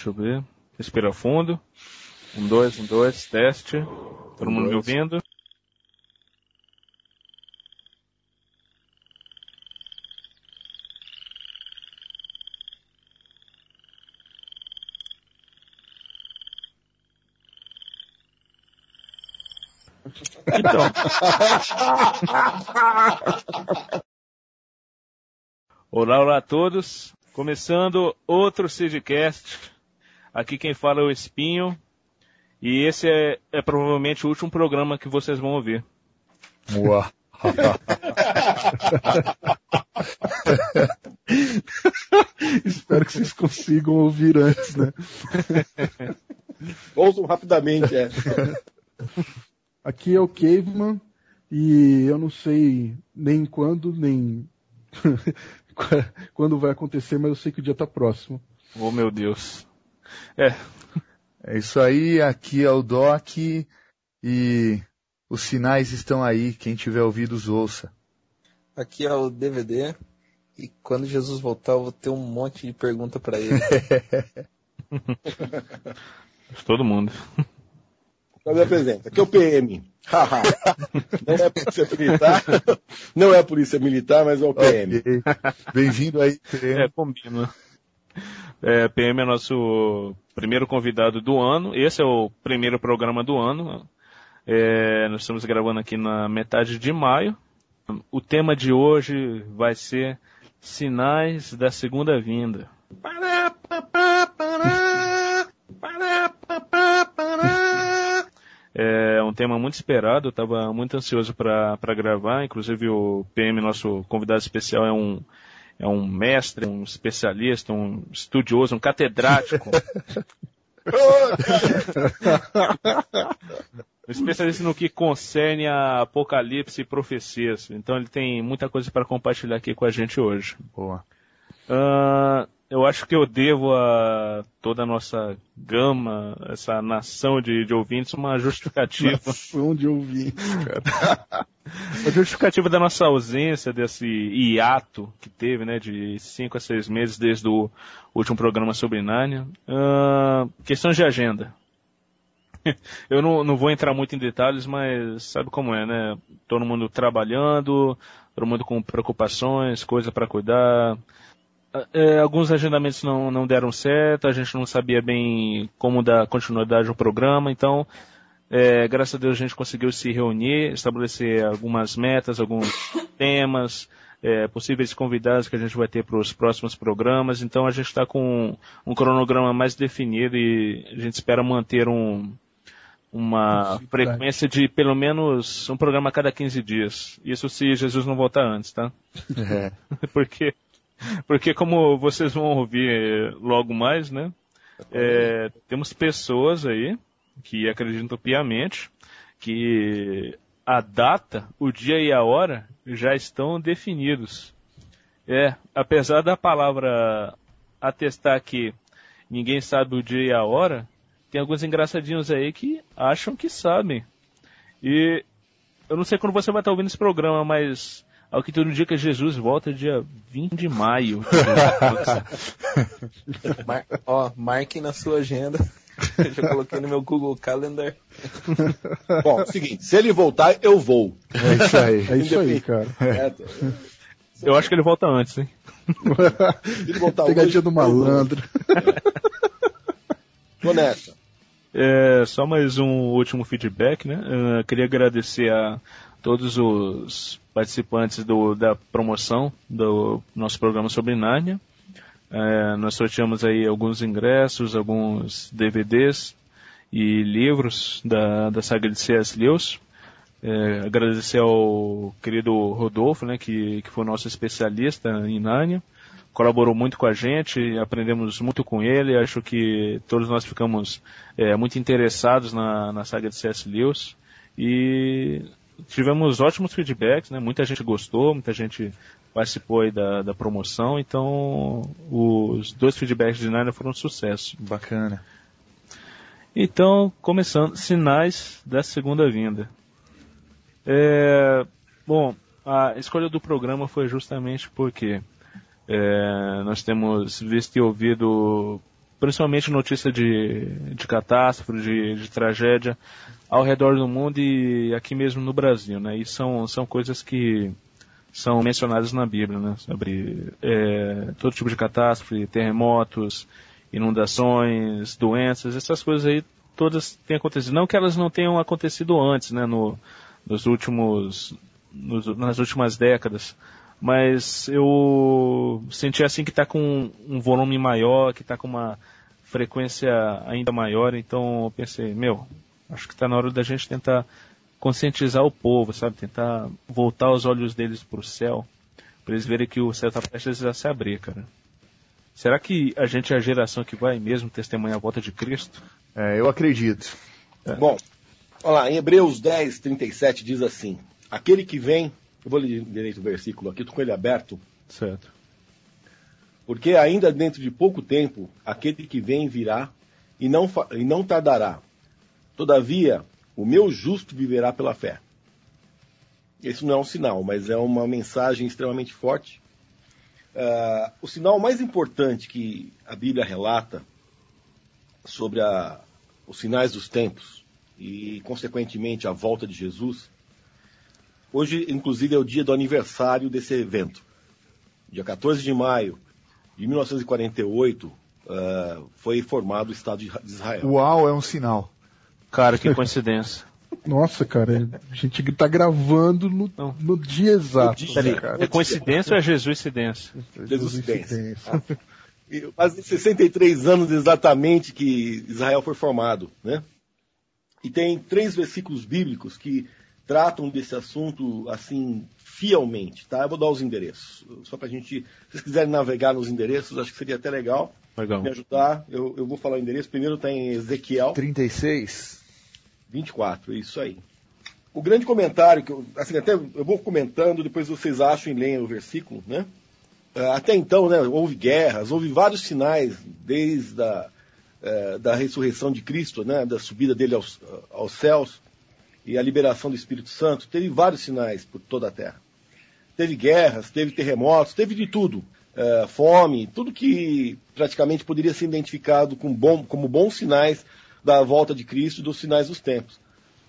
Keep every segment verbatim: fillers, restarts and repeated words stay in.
deixa eu ver. Respira fundo. Um, dois, um, dois, teste. Todo mundo me ouvindo? Então. Olá, olá a todos. Começando outro Sidcast. Aqui quem fala é o Espinho. E esse é, é provavelmente o último programa que vocês vão ouvir. Uau. Espero que vocês consigam ouvir antes, né? Ouçam rapidamente, é. Aqui é o Caveman e eu não sei nem quando, nem quando vai acontecer, mas eu sei que o dia está próximo. Oh, meu Deus. É. É isso aí, aqui é o Doc e os sinais estão aí, quem tiver ouvidos ouça. Aqui é o D V D e quando Jesus voltar eu vou ter um monte de pergunta para ele. Todo mundo. Me apresenta. Aqui é o P M. Não é polícia militar, não é polícia militar, mas é o P M. Okay. Bem-vindo aí, P M. É, combina. É, P M é nosso primeiro convidado do ano. Esse é o primeiro programa do ano. É, nós estamos gravando aqui na metade de maio. O tema de hoje vai ser Sinais da Segunda Vinda. Pará, pará, pará, pará, pará, pará. É um tema muito esperado, eu estava muito ansioso para gravar. Inclusive o P M, nosso convidado especial, é um É um mestre, um especialista, um estudioso, um catedrático. Um especialista no que concerne a Apocalipse e profecias. Então ele tem muita coisa para compartilhar aqui com a gente hoje. Boa. Uh, eu acho que eu devo a toda a nossa gama, essa nação de, de ouvintes, uma justificativa. Nação de ouvintes, cara. A justificativa da nossa ausência, desse hiato que teve, né, de cinco a seis meses desde o último programa sobre Nárnia. Uh, questões de agenda. Eu não, não vou entrar muito em detalhes, mas sabe como é, né? Todo mundo trabalhando, todo mundo com preocupações, coisa para cuidar. É, alguns agendamentos não, não deram certo, a gente não sabia bem como dar continuidade ao programa, então... É, graças a Deus a gente conseguiu se reunir, estabelecer algumas metas, alguns temas, é, possíveis convidados que a gente vai ter para os próximos programas. Então a gente está com um, um cronograma mais definido e a gente espera manter um, uma frequência de pelo menos um programa a cada quinze dias. Isso se Jesus não voltar antes, tá? É. porque, porque como vocês vão ouvir logo mais, né? É, temos pessoas aí que acreditam piamente que a data, o dia e a hora já estão definidos. É, apesar da palavra atestar que ninguém sabe o dia e a hora, tem alguns engraçadinhos aí que acham que sabem. E eu não sei quando você vai estar ouvindo esse programa, mas ao que tudo indica, Jesus volta dia vinte de maio. Mar- ó, marque na sua agenda. Eu já coloquei no meu Google Calendar. Bom, é o seguinte, se ele voltar, eu vou. É isso aí. É isso aí, cara. É. Eu acho que ele volta antes, hein? Se ele voltar Pegadinha hoje, do malandro. Tô nessa. É, só mais um último feedback, né? Eu queria agradecer a todos os participantes do, da promoção do nosso programa sobre Nárnia. É, nós sorteamos aí alguns ingressos, alguns D V Ds e livros da, da saga de C S Lewis. É, agradecer ao querido Rodolfo, né, que, que foi o nosso especialista em Nárnia. Colaborou muito com a gente, aprendemos muito com ele. Acho que todos nós ficamos é, muito interessados na, na saga de C S Lewis. E tivemos ótimos feedbacks, né? Muita gente gostou, muita gente participou aí da, da promoção, então os dois feedbacks de Nárnia foram um sucesso. Bacana. Então, começando, sinais da segunda vinda. É, bom, a escolha do programa foi justamente porque é, nós temos visto e ouvido principalmente notícia de, de catástrofe, de, de tragédia ao redor do mundo e aqui mesmo no Brasil, né? E são, são coisas que são mencionadas na Bíblia, né? Sobre é, todo tipo de catástrofe, terremotos, inundações, doenças, essas coisas aí todas têm acontecido. Não que elas não tenham acontecido antes, né? No, nos últimos, nos, nas últimas décadas. Mas eu senti assim que está com um volume maior, que está com uma frequência ainda maior, então eu pensei, meu, acho que está na hora da gente tentar conscientizar o povo, sabe, tentar voltar os olhos deles para o céu, para eles verem que o céu está prestes a se abrir, cara. Será que a gente é a geração que vai mesmo testemunhar a volta de Cristo? É, eu acredito. É. Bom, olha lá, em Hebreus dez, trinta e sete diz assim, aquele que vem, eu vou ler direito o versículo aqui, estou com ele aberto. Certo. Porque ainda dentro de pouco tempo, aquele que vem virá e não, e não tardará. Todavia, o meu justo viverá pela fé. Isso não é um sinal, mas é uma mensagem extremamente forte. Uh, o sinal mais importante que a Bíblia relata sobre a, os sinais dos tempos e, consequentemente, a volta de Jesus. Hoje, inclusive, é o dia do aniversário desse evento. Dia quatorze de maio de mil novecentos e quarenta e oito, uh, foi formado o Estado de Israel. Uau, é um sinal. Cara, que coincidência. Nossa, cara, a gente tá gravando no, no dia exato. No dia, né, cara? É coincidência ou é Jesuicidência? Jesuicidência. Ah, faz sessenta e três anos exatamente que Israel foi formado, né? E tem três versículos bíblicos que tratam desse assunto, assim, fielmente, tá? Eu vou dar os endereços, só pra gente, se vocês quiserem navegar nos endereços, acho que seria até legal, legal. Me ajudar. Eu, eu vou falar o endereço, primeiro está em Ezequiel. trinta e seis? vinte e quatro, isso aí. O grande comentário, que eu, assim, até eu vou comentando, depois vocês acham e leem o versículo, né? Até então, né, houve guerras, houve vários sinais, desde a é, da ressurreição de Cristo, né, da subida dele aos, aos céus, e a liberação do Espírito Santo, teve vários sinais por toda a terra. Teve guerras, teve terremotos, teve de tudo. É, fome, tudo que praticamente poderia ser identificado com bom, como bons sinais da volta de Cristo e dos sinais dos tempos.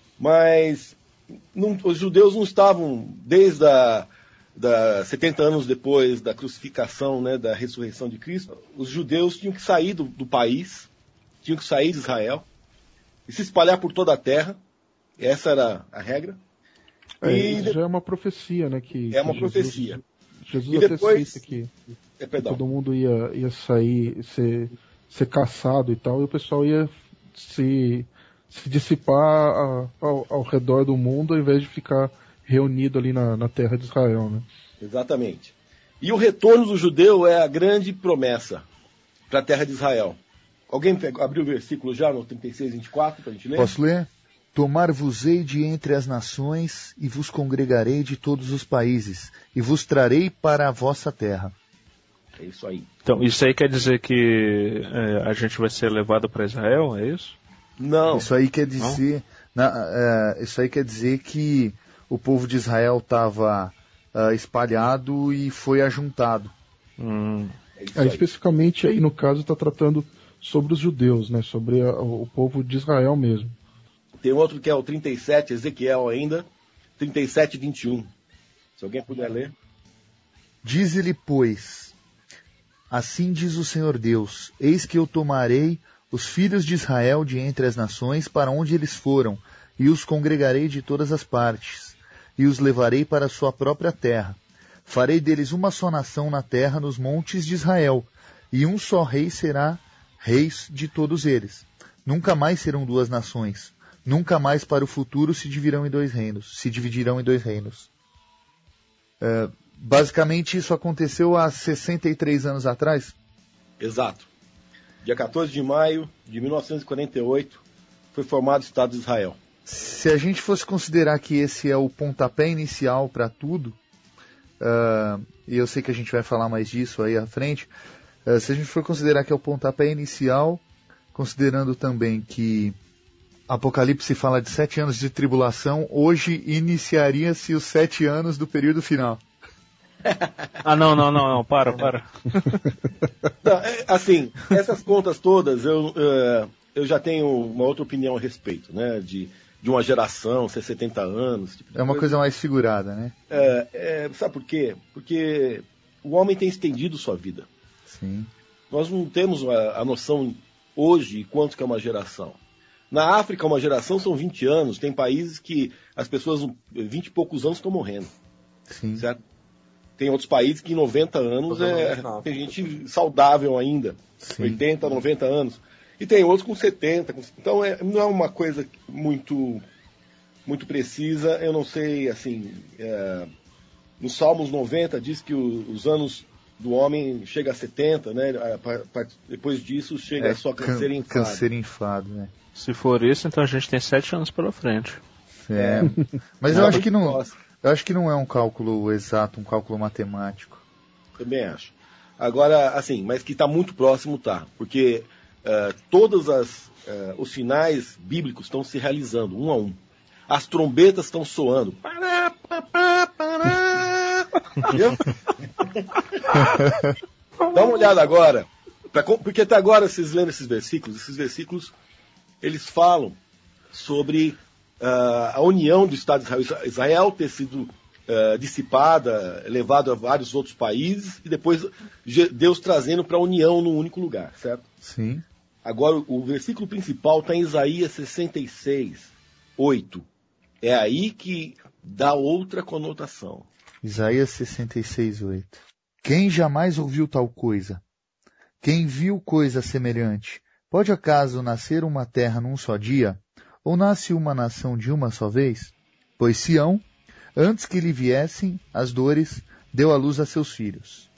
Mas não, os judeus não estavam, desde a, da, setenta anos depois da crucificação, né, da ressurreição de Cristo, os judeus tinham que sair do, do país, tinham que sair de Israel e se espalhar por toda a terra. Essa era a regra. É, e isso já é uma profecia, né? Que, é uma que profecia. Jesus, Jesus e depois, até cita que, é, que todo mundo ia, ia sair, ser, ser caçado e tal, e o pessoal ia se, se dissipar a, ao, ao redor do mundo, ao invés de ficar reunido ali na, na terra de Israel, né? Exatamente. E o retorno do judeu é a grande promessa para a terra de Israel. Alguém abriu o versículo já no trinta e seis, vinte e quatro para a gente ler? Posso ler? Tomar-vos-ei de entre as nações, e vos congregarei de todos os países, e vos trarei para a vossa terra. É isso aí. Então, isso aí quer dizer que é, a gente vai ser levado para Israel, é isso? Não. Isso aí quer dizer, na, é, isso aí quer dizer que o povo de Israel estava é, espalhado e foi ajuntado. Hum. É é, especificamente aí no caso está tratando sobre os judeus, né? Sobre a, o povo de Israel mesmo. Tem outro que é o trinta e sete, Ezequiel ainda, trinta e sete, vinte e um. Se alguém puder ler. Dize-lhe, pois, assim diz o Senhor Deus, eis que eu tomarei os filhos de Israel de entre as nações para onde eles foram, e os congregarei de todas as partes, e os levarei para a sua própria terra. Farei deles uma só nação na terra nos montes de Israel, e um só rei será rei de todos eles. Nunca mais serão duas nações. Nunca mais para o futuro se dividirão em dois reinos. Se dividirão em dois reinos. É, basicamente isso aconteceu há sessenta e três anos atrás? Exato. Dia quatorze de maio de mil novecentos e quarenta e oito foi formado o Estado de Israel. Se a gente fosse considerar que esse é o pontapé inicial para tudo, uh, e eu sei que a gente vai falar mais disso aí à frente, uh, se a gente for considerar que é o pontapé inicial, considerando também que Apocalipse fala de sete anos de tribulação, hoje iniciaria-se os sete anos do período final. Ah, não, não, não, não, para, para. Não, é, assim, essas contas todas, eu, uh, eu já tenho uma outra opinião a respeito, né? De, de uma geração, ser setenta anos. Tipo é uma coisa. coisa mais figurada, né? É, é, sabe por quê? Porque o homem tem estendido sua vida. Sim. Nós não temos a, a noção hoje quanto que é uma geração. Na África, uma geração são vinte anos. Tem países que as pessoas, vinte e poucos anos, estão morrendo. Sim. Certo? Tem outros países que em noventa anos é, tem gente saudável ainda. Sim. oitenta, noventa anos. E tem outros com setenta. Com... Então é, não é uma coisa muito, muito precisa. Eu não sei, assim... É... No Salmos noventa diz que o, os anos do homem chega a setenta, né? Depois disso chega é, a sua câncer inflado. Câncer inflado, né? Se for isso, então a gente tem sete anos pela frente. É. Mas eu acho que não... Eu acho que não é um cálculo exato, um cálculo matemático. Também acho. Agora, assim, mas que está muito próximo, tá. Porque uh, todos as, uh, os sinais bíblicos estão se realizando, um a um. As trombetas estão soando. Pará, pará, pará. Entendeu? Dá uma olhada agora. Pra, porque até agora, vocês lendo esses versículos, esses versículos, eles falam sobre... Uh, a união do Estado de Israel, Israel ter sido uh, dissipada, levado a vários outros países, e depois Deus trazendo para a união num único lugar, certo? Sim. Agora, o versículo principal está em Isaías sessenta e seis, oito. É aí que dá outra conotação. Isaías sessenta e seis, oito. Quem jamais ouviu tal coisa? Quem viu coisa semelhante? Pode acaso nascer uma terra num só dia? Ou nasce uma nação de uma só vez? Pois Sião, antes que lhe viessem as dores, deu à luz a seus filhos.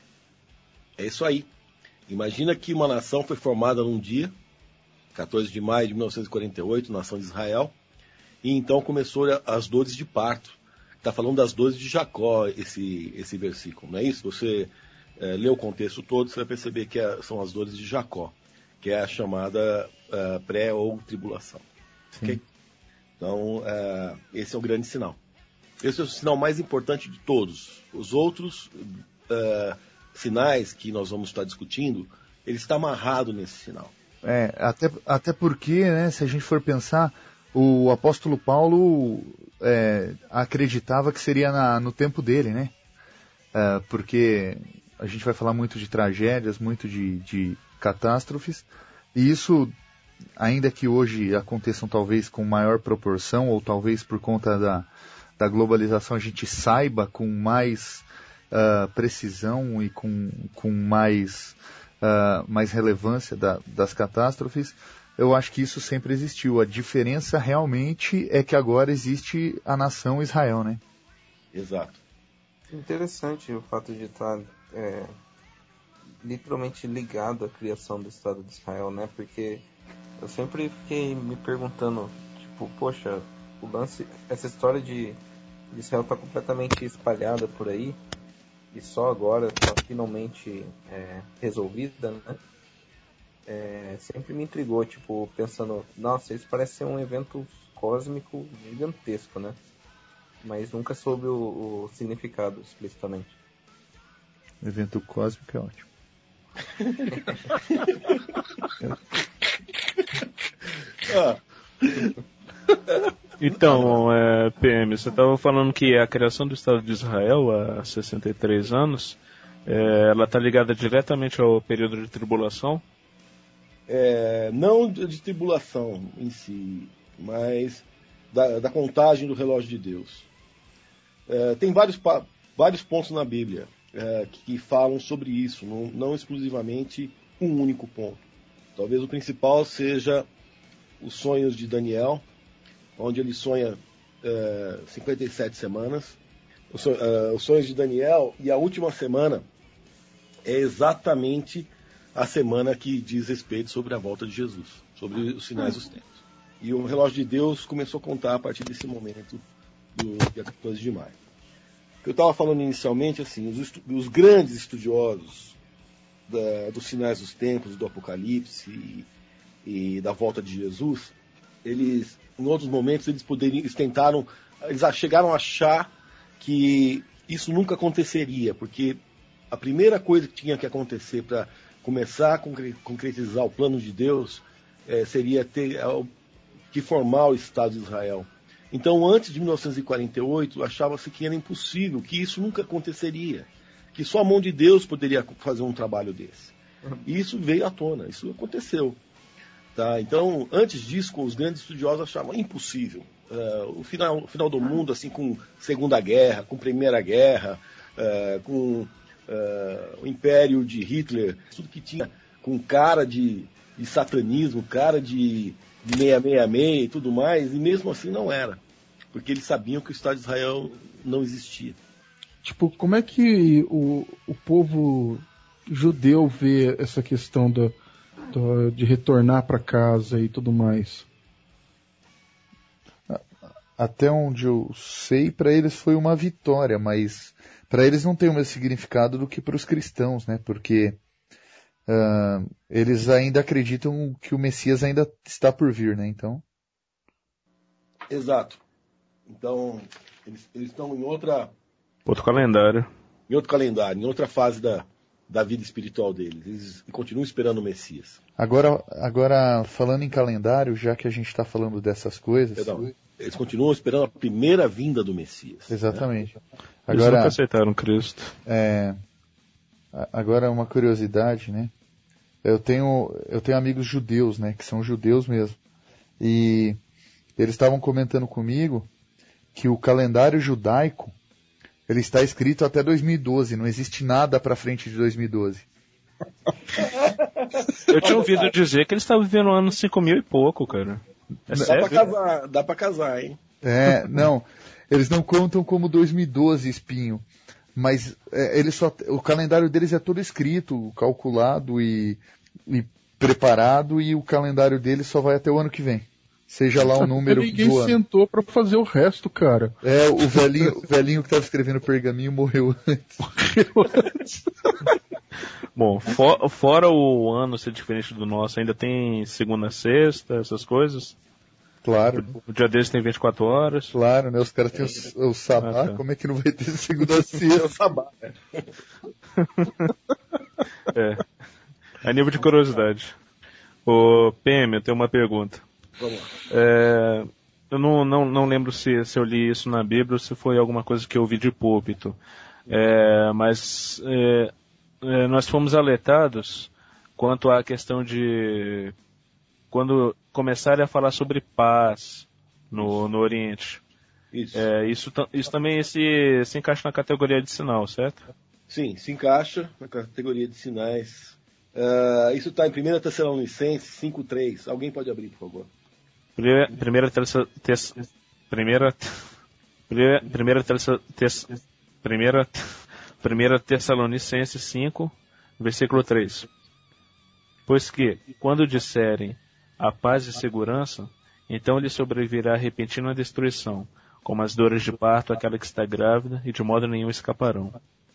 É isso aí. Imagina que uma nação foi formada num dia, quatorze de maio de mil novecentos e quarenta e oito, nação de Israel, e então começou as dores de parto. Está falando das dores de Jacó, esse, esse versículo, não é isso? Você é, lê o contexto todo, você vai perceber que é, são as dores de Jacó, que é a chamada uh, pré ou tribulação. Okay? Então, uh, esse é o grande sinal. Esse é o sinal mais importante de todos. Os outros uh, sinais que nós vamos estar discutindo, ele está amarrado nesse sinal. É, até, até porque, né, se a gente for pensar, o apóstolo Paulo é, acreditava que seria na, no tempo dele, né? Uh, porque a gente vai falar muito de tragédias, muito de, de catástrofes, e isso... ainda que hoje aconteçam talvez com maior proporção, ou talvez por conta da, da globalização a gente saiba com mais uh, precisão e com, com mais, uh, mais relevância da, das catástrofes, eu acho que isso sempre existiu. A diferença realmente é que agora existe a nação Israel, né? Exato. Interessante o fato de estar é, literalmente ligado à criação do Estado de Israel, né? Porque eu sempre fiquei me perguntando, tipo, poxa, o lance, essa história de, de Israel tá completamente espalhada por aí e só agora está finalmente é, resolvida, né? É, sempre me intrigou, tipo, pensando, nossa, isso parece ser um evento cósmico gigantesco, né? Mas nunca soube o, o significado explicitamente. O evento cósmico é ótimo. Então, é, P M, você estava falando que a criação do Estado de Israel há sessenta e três anos, é, ela está ligada diretamente ao período de tribulação? É, não de tribulação em si, mas da, da contagem do relógio de Deus. É, tem vários, vários pontos na Bíblia é, que falam sobre isso, não, não exclusivamente um único ponto. Talvez o principal seja os sonhos de Daniel, onde ele sonha é, cinquenta e sete semanas. Os, é, os sonhos de Daniel, e a última semana é exatamente a semana que diz respeito sobre a volta de Jesus, sobre os sinais dos tempos. E o relógio de Deus começou a contar a partir desse momento do dia quatorze de maio. O que eu estava falando inicialmente, assim, os, estu- os grandes estudiosos da, dos sinais dos tempos, do Apocalipse e, e da volta de Jesus, eles, em outros momentos, eles poderiam, eles tentaram, eles chegaram a achar que isso nunca aconteceria, porque a primeira coisa que tinha que acontecer para começar a concretizar o plano de Deus é, seria ter é, que formar o Estado de Israel. Então, antes de mil novecentos e quarenta e oito, achava-se que era impossível, que isso nunca aconteceria, que só a mão de Deus poderia fazer um trabalho desse. E isso veio à tona, isso aconteceu. Tá? Então, antes disso, os grandes estudiosos achavam impossível. Uh, o, final, o final do mundo, assim, com Segunda Guerra, com Primeira Guerra, uh, com uh, o Império de Hitler, tudo que tinha com cara de, de satanismo, cara de de seiscentos e sessenta e seis e tudo mais, e mesmo assim não era, porque eles sabiam que o Estado de Israel não existia. Tipo, como é que o, o povo judeu vê essa questão da, da, de retornar para casa e tudo mais? Até onde eu sei, para eles foi uma vitória, mas para eles não tem o mesmo significado do que para os cristãos, né? Porque Uh, eles ainda acreditam que o Messias ainda está por vir, né? Então. Exato. Então, eles, eles estão em outra... Outro calendário. Em outro calendário, em outra fase da, da vida espiritual deles. Eles continuam esperando o Messias. Agora, agora, falando em calendário, já que a gente está falando dessas coisas... Perdão, eles continuam esperando a primeira vinda do Messias. Exatamente. Né? Eles agora, nunca aceitaram Cristo. É, agora, uma curiosidade, né? Eu tenho, eu tenho amigos judeus, né, que são judeus mesmo, e eles estavam comentando comigo que o calendário judaico, ele está escrito até dois mil e doze, não existe nada para frente de dois mil e doze. Eu tinha ouvido dizer que eles estavam vivendo no ano cinco mil e pouco, cara. É dá sério? Pra casar, dá pra casar, hein? É, não, eles não contam como dois mil e doze, Espinho. Mas é, eles só, o calendário deles é todo escrito, calculado e, e preparado, e o calendário deles só vai até o ano que vem. Seja lá o número ninguém do ano. sentou pra fazer o resto, cara. É, o velhinho, o velhinho que estava escrevendo pergaminho morreu antes. Morreu antes. Bom, for, fora o ano ser diferente do nosso, ainda tem segunda, sexta, essas coisas? Claro. O dia deles tem vinte e quatro horas. Claro, né? Os caras têm o, o sabá, ah, tá. Como é que não vai ter segunda a sexta? É o sabá, né? É. A nível de curiosidade. Ô, P M, eu tenho uma pergunta. Vamos lá. É, eu não, não, não lembro se, se eu li isso na Bíblia ou se foi alguma coisa que eu ouvi de púlpito. É, mas é, é, nós fomos alertados quanto à questão de... Quando começarem a falar sobre paz no, no Oriente. Isso. É, isso, isso também se, se encaixa na categoria de sinal, certo? Sim, se encaixa na categoria de sinais. Uh, isso está em primeira Tessalonicenses cinco três. Alguém pode abrir, por favor? Primeira, primeira, terça, tes, primeira, primeira, primeira, terça, tes, primeira, primeira Tessalonicenses cinco, versículo três. Pois que, quando disserem a paz e segurança, então lhe sobrevirá repentina destruição, como as dores de parto àquela que está grávida, e de modo nenhum escaparão.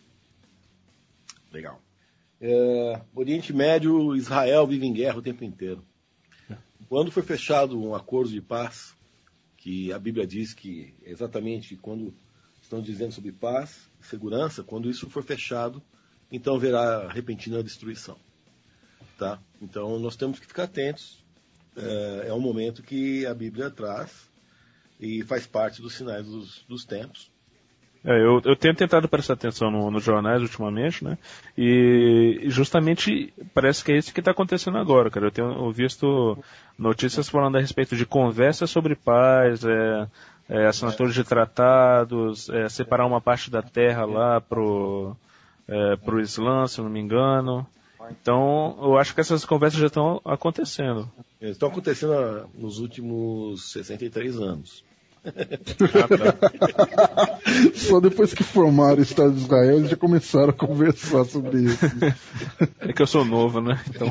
Legal. É, Oriente Médio, Israel vive em guerra o tempo inteiro. Quando foi fechado um acordo de paz, que a Bíblia diz que exatamente quando estão dizendo sobre paz e segurança, quando isso for fechado, então haverá repentina destruição. Tá? Então nós temos que ficar atentos. É, é um momento que a Bíblia traz e faz parte dos sinais dos, dos tempos. É, eu, eu tenho tentado prestar atenção no, nos jornais ultimamente, né? E justamente parece que é isso que está acontecendo agora, cara. Eu tenho visto notícias falando a respeito de conversas sobre paz, é, é, assinaturas de tratados, é, separar uma parte da terra lá pro, é, pro Islã, se eu não me engano. Então, eu acho que essas conversas já estão acontecendo. Estão acontecendo nos últimos sessenta e três anos. Ah, tá. Só depois que formaram o Estado de Israel, eles já começaram a conversar sobre isso. É que eu sou novo, né? Então...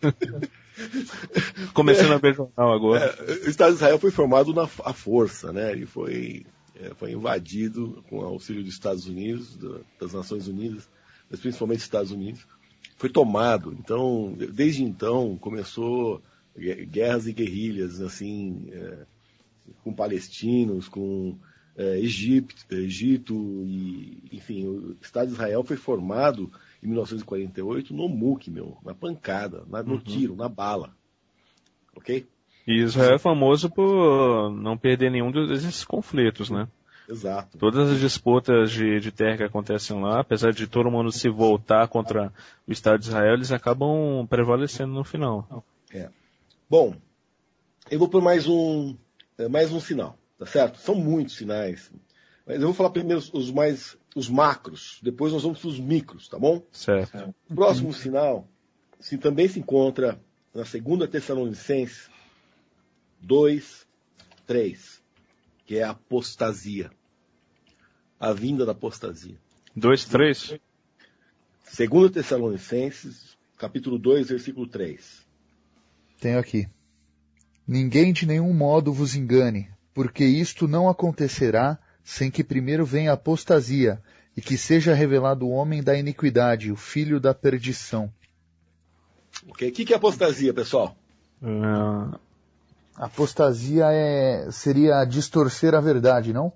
Começando a ver jornal agora. É, o Estado de Israel foi formado na à força, né? Ele foi, é, foi invadido com o auxílio dos Estados Unidos, do, das Nações Unidas, mas principalmente dos Estados Unidos. Foi tomado. Então, desde então, começou guerras e guerrilhas, assim, é, com palestinos, com é, Egito, Egito e, enfim, o Estado de Israel foi formado em mil novecentos e quarenta e oito no muque, meu, na pancada, na, no uhum. tiro, na bala. Ok? E Israel é famoso por não perder nenhum desses conflitos, né? Exato. Todas as disputas de, de terra que acontecem lá, apesar de todo mundo se voltar contra o Estado de Israel, eles acabam prevalecendo no final. É. Bom, eu vou por mais um, mais um sinal, tá certo? São muitos sinais, mas eu vou falar primeiro os mais, os macros, depois nós vamos para os micros, tá bom? Certo. O próximo uhum. sinal se, também se encontra na segunda Tessalonicenses dois, três, que é a apostasia. A vinda da apostasia. dois, três? segunda Tessalonicenses, capítulo dois, versículo três. Tenho aqui. Ninguém de nenhum modo vos engane, porque isto não acontecerá sem que primeiro venha a apostasia, e que seja revelado o homem da iniquidade, o filho da perdição. Ok, o que, que é apostasia, pessoal? Uh... Apostasia é, seria distorcer a verdade, não?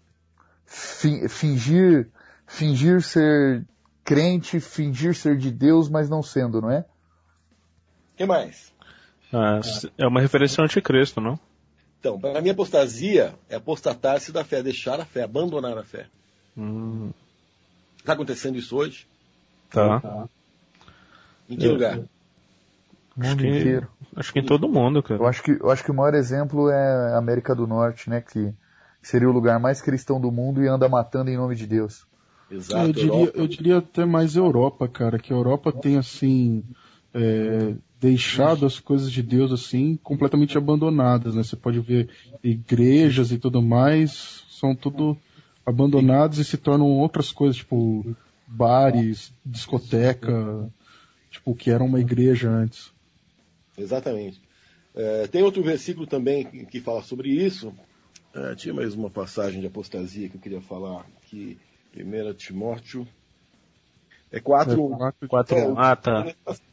Fingir, fingir ser crente, fingir ser de Deus, mas não sendo, não é? O que mais? Ah, é uma referência ao anticristo, não? Então, para mim, apostasia é apostatar-se da fé, deixar a fé, abandonar a fé. Hum. Está acontecendo isso hoje? Tá. Em que é. lugar? Acho que, inteiro. Acho que em todo mundo, cara. Eu acho que, eu acho que o maior exemplo é a América do Norte, né? Que seria o lugar mais cristão do mundo e anda matando em nome de Deus. Exato. Eu diria, eu diria até mais Europa, cara, que a Europa tem, assim, é, deixado as coisas de Deus, assim, completamente abandonadas, né? Você pode ver igrejas e tudo mais, são tudo abandonadas e se tornam outras coisas, tipo bares, discoteca, tipo, que era uma igreja antes. Exatamente. É, tem outro versículo também que, que fala sobre isso. É, tinha mais uma passagem de apostasia que eu queria falar, que primeiro Timóteo é quatro. É, quatro é, ah, tá.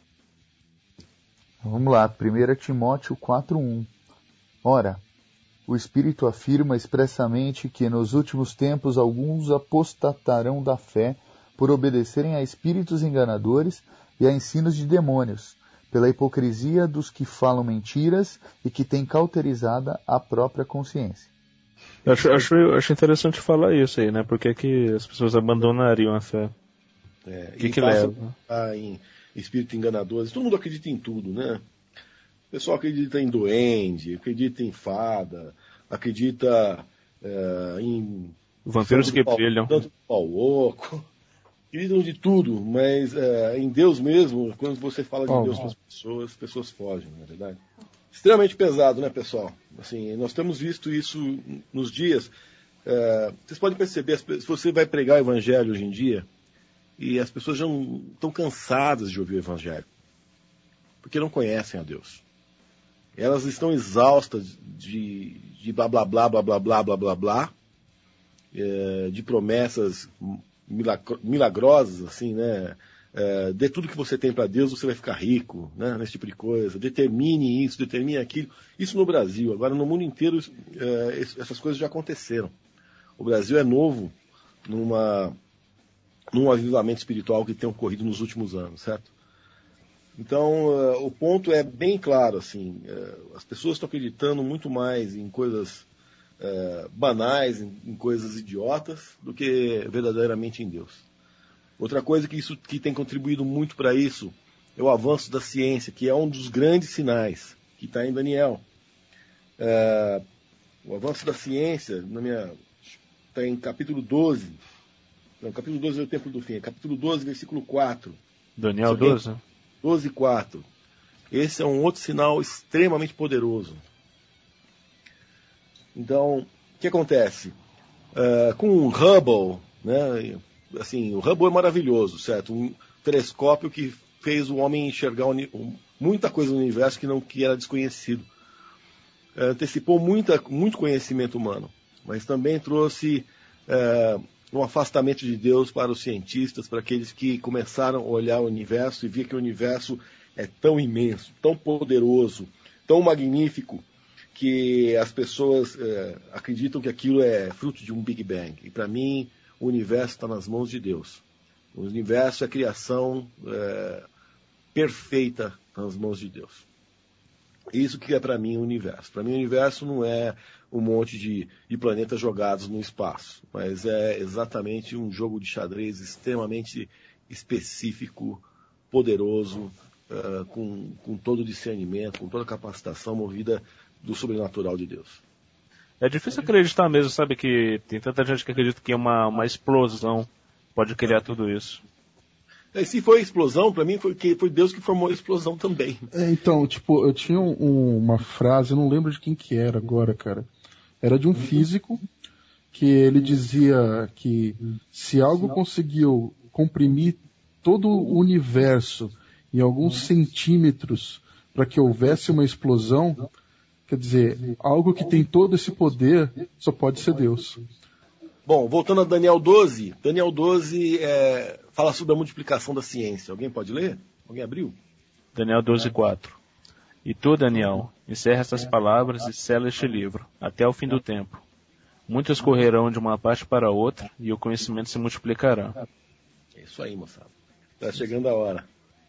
Vamos lá, primeiro Timóteo quatro um. Ora, o Espírito afirma expressamente que nos últimos tempos alguns apostatarão da fé por obedecerem a espíritos enganadores e a ensinos de demônios, pela hipocrisia dos que falam mentiras e que têm cauterizada a própria consciência. Eu acho, acho, acho interessante falar isso aí, né? Porque que as pessoas abandonariam a fé? É, o que que leva? Em espíritos enganadores. Todo mundo acredita em tudo, né? O pessoal acredita em duende, acredita em fada, acredita é, em... vampiros que brilham. Tanto pau oco. Acreditam de tudo, mas é, em Deus mesmo, quando você fala de oh, Deus para as pessoas, as pessoas fogem, não é verdade? Extremamente pesado, né, pessoal? Assim, nós temos visto isso nos dias. É, vocês podem perceber, se você vai pregar o evangelho hoje em dia, e as pessoas já estão cansadas de ouvir o evangelho, porque não conhecem a Deus. Elas estão exaustas de, de blá blá blá blá blá blá blá blá blá, é, de promessas milagrosas, assim, né? É, dê tudo que você tem para Deus, você vai ficar rico, né? Nesse tipo de coisa. Determine isso, determine aquilo. Isso no Brasil. Agora, no mundo inteiro, é, essas coisas já aconteceram. O Brasil é novo numa, num avivamento espiritual que tem ocorrido nos últimos anos, certo? Então, uh, o ponto é bem claro, assim. Uh, as pessoas estão acreditando muito mais em coisas uh, banais, em, em coisas idiotas, do que verdadeiramente em Deus. Outra coisa que, isso, que tem contribuído muito para isso é o avanço da ciência, que é um dos grandes sinais que está em Daniel. Uh, o avanço da ciência, na minha, está em capítulo doze. Não, capítulo doze é o Templo do Fim. Capítulo doze, versículo quatro. Daniel doze? doze, quatro. Esse é um outro sinal extremamente poderoso. Então, o que acontece? Uh, com o Hubble, né? Assim, o Hubble é maravilhoso, certo? Um telescópio que fez o homem enxergar muita coisa no universo que, não, que era desconhecido. Uh, antecipou muita, muito conhecimento humano, mas também trouxe uh, um afastamento de Deus para os cientistas, para aqueles que começaram a olhar o universo e ver que o universo é tão imenso, tão poderoso, tão magnífico, que as pessoas é, acreditam que aquilo é fruto de um Big Bang. E para mim, o universo está nas mãos de Deus. O universo é a criação é, perfeita nas mãos de Deus. Isso que é para mim o universo. Para mim o universo não é um monte de, de planetas jogados no espaço, mas é exatamente um jogo de xadrez extremamente específico, poderoso, uh, com, com todo o discernimento, com toda a capacitação movida do sobrenatural de Deus. É difícil acreditar mesmo, sabe, que tem tanta gente que acredita que uma, uma explosão pode criar tudo isso. E se foi explosão, para mim foi, que foi Deus que formou a explosão também. É, então, tipo, eu tinha um, uma frase, eu não lembro de quem que era agora, cara. Era de um físico, que ele dizia que se algo conseguiu comprimir todo o universo em alguns centímetros para que houvesse uma explosão, quer dizer, algo que tem todo esse poder só pode ser Deus. Bom, voltando a Daniel doze, Daniel doze é, fala sobre a multiplicação da ciência. Alguém pode ler? Alguém abriu? Daniel doze, quatro. E tu, Daniel, encerra estas palavras e sela este livro, até o fim do tempo. Muitos correrão de uma parte para outra, e o conhecimento se multiplicará. É isso aí, moçada. Está chegando a hora.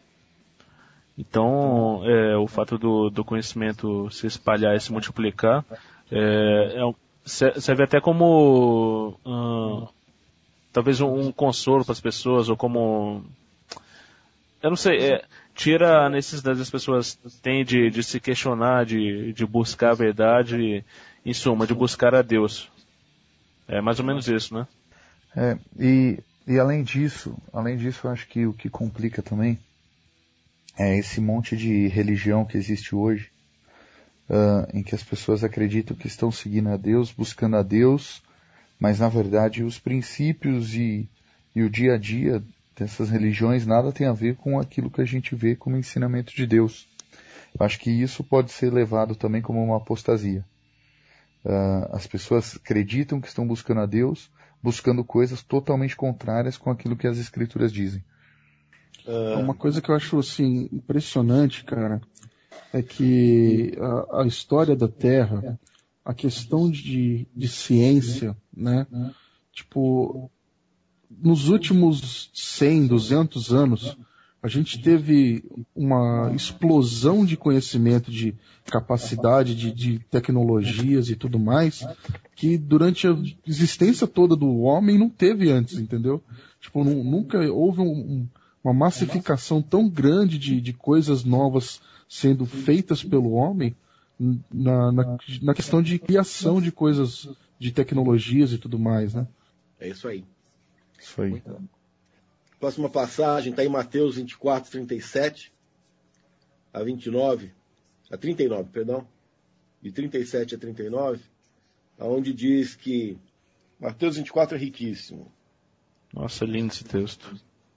Então, é, o fato do, do conhecimento se espalhar e se multiplicar, é, é um, serve até como, hum, talvez um, um consolo para as pessoas, ou como, eu não sei, é, tira a necessidade das pessoas têm de, de se questionar, de, de buscar a verdade, em suma, de buscar a Deus. É mais ou menos isso, né? É, e, e além disso, além disso, eu acho que o que complica também é esse monte de religião que existe hoje, uh, em que as pessoas acreditam que estão seguindo a Deus, buscando a Deus, mas na verdade os princípios e, e o dia a dia dessas religiões nada tem a ver com aquilo que a gente vê como ensinamento de Deus. Eu acho que isso pode ser levado também como uma apostasia. Uh, as pessoas acreditam que estão buscando a Deus, buscando coisas totalmente contrárias com aquilo que as Escrituras dizem. Uh... Uma coisa que eu acho assim impressionante, cara, é que a, a história da Terra, a questão de, de ciência, né? Tipo, nos últimos cem, duzentos anos, a gente teve uma explosão de conhecimento, de capacidade, de, de tecnologias e tudo mais, que durante a existência toda do homem não teve antes, entendeu? Tipo, não, nunca houve um, um, uma massificação tão grande de, de coisas novas sendo feitas pelo homem na, na, na questão de criação de coisas, de tecnologias e tudo mais, né? É isso aí. Isso aí. Próxima passagem está em Mateus vinte e quatro, trinta e sete a vinte e nove, a trinta e nove, perdão, de trinta e sete a trinta e nove, onde diz que Mateus vinte e quatro é riquíssimo. Nossa, lindo esse texto.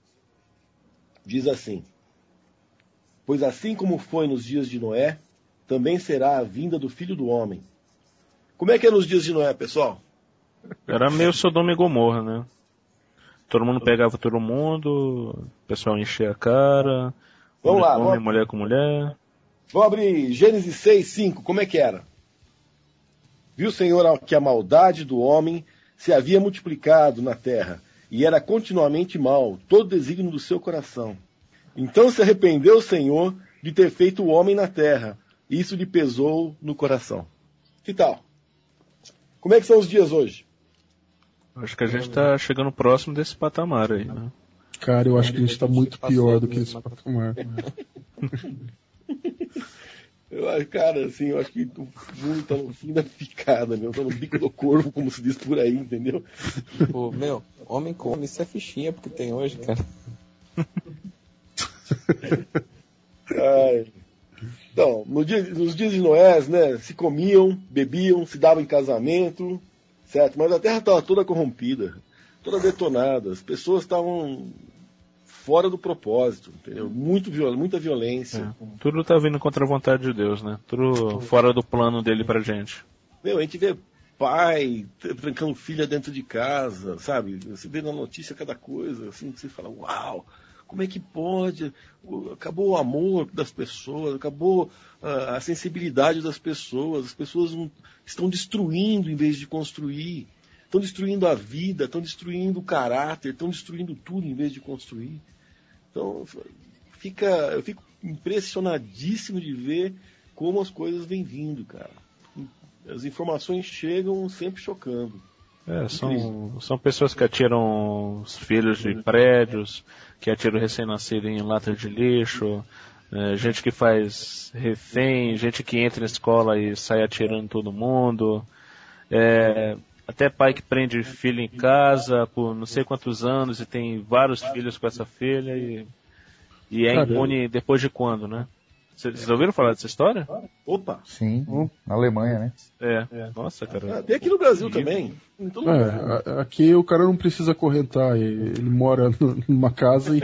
Diz assim: pois assim como foi nos dias de Noé, também será a vinda do Filho do Homem. Como é que é nos dias de Noé, pessoal? Era meio Sodoma e Gomorra, né? Todo mundo pegava todo mundo, o pessoal enchia a cara, vamos lá, homem, vamos... mulher com mulher. Vamos abrir Gênesis seis, cinco, como é que era? Viu o Senhor que a maldade do homem se havia multiplicado na terra, e era continuamente mal, todo desígnio do seu coração. Então se arrependeu o Senhor de ter feito o homem na terra, e isso lhe pesou no coração. Que tal? Como é que são os dias hoje? Acho que a gente está chegando próximo desse patamar aí, né? Cara, eu acho que a gente está muito pior do que esse patamar. Eu, cara, assim, eu acho que o mundo está no fim da picada, meu. Está no bico do corvo, como se diz por aí, entendeu? Pô, meu, homem come, isso é fichinha porque tem hoje, cara. Ai. Então, no dia, nos dias de Noé, né, se comiam, bebiam, se davam em casamento, certo? Mas a terra estava toda corrompida, toda detonada, as pessoas estavam fora do propósito, entendeu? Muito viol, muita violência. É. Tudo está vindo contra a vontade de Deus, né? Tudo fora do plano dele pra gente. Meu, a gente vê pai trancando filha dentro de casa, sabe? Você vê na notícia cada coisa, assim, que você fala, uau, como é que pode? Acabou o amor das pessoas, acabou a, a sensibilidade das pessoas, as pessoas não, estão destruindo em vez de construir, estão destruindo a vida, estão destruindo o caráter, estão destruindo tudo em vez de construir. Então, fica, eu fico impressionadíssimo de ver como as coisas vêm vindo, cara. As informações chegam sempre chocando. É, são, são pessoas que atiram os filhos de prédios, que atiram recém-nascido em lata de lixo, é, gente que faz refém, gente que entra na escola e sai atirando todo mundo, é, até pai que prende filho em casa por não sei quantos anos e tem vários filhos com essa filha e, e é impune depois de quando, né? Vocês ouviram falar dessa história? Opa! Sim, na Alemanha, né? É, nossa, cara. Ah, tem aqui no Brasil também. Em todo lugar. É, aqui o cara não precisa correntar, ele mora numa casa e.